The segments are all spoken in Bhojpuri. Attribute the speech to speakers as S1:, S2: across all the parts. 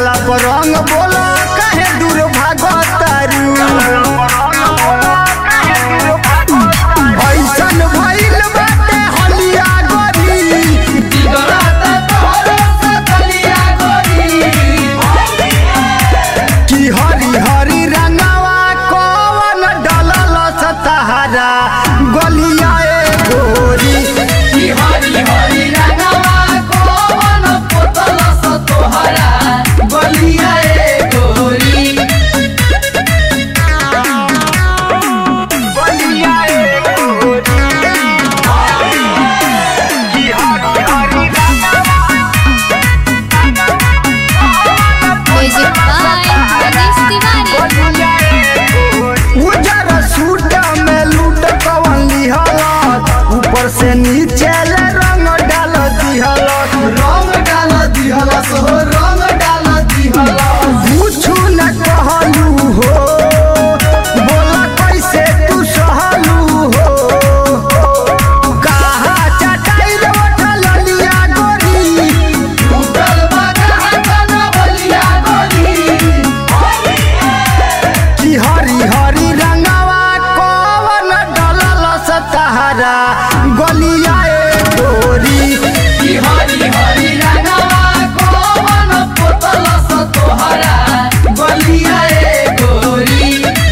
S1: डलला पर रंग बोला काहे दूर भागतारू ऐसन भइल बाटे हलिया गोरी कि हरी हरी रंगवा कौन डलल सतहरा गलिया गोरी
S2: कि हरी हरी रंगवा कौन पोतल सतोहरा गलिया गोरी
S3: म्यूजिक बाय मनीष तिवारी।
S1: उजर सूट में लूट कवन लिहलत ऊपर से नीचे ले रंग डाल दिहलत
S2: रंग डाल दिहलस हो रंग डाल दिहलस
S1: कुछु न कहलू हो बोला कैसे तू सहलू हो कहा चटाई उठल लिया गोरी
S2: उठल बागा हटन बलिया गोरी
S1: कि हरी हरी रंगवा कवन डलल सतहरा गलिया गोरी
S2: कि हरी हरी रंगवा कौन पोतल सतोहरा गलिया गोरी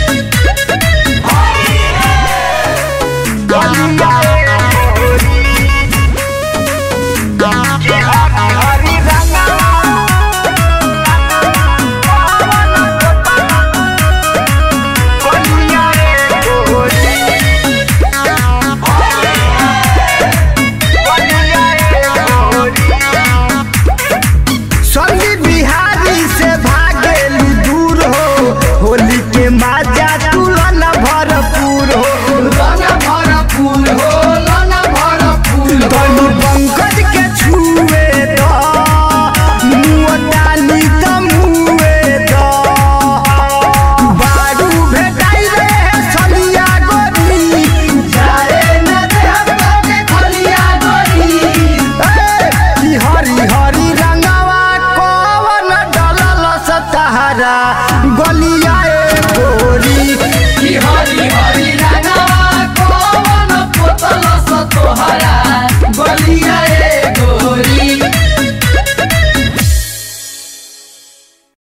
S1: संगी बिहारी से भागेलू दूर हो होली के माजा तुलन भरपूर हो
S2: लन भरपूर हो लन भरपूर
S1: तनु पंकज के छुए द मुअतानी त मुए द बारू भेटाई रे सलिया गोरी
S2: जाए न देहब के खलिया गोरी
S1: कि हरी हरी रंगवा कवन डलल सतहरा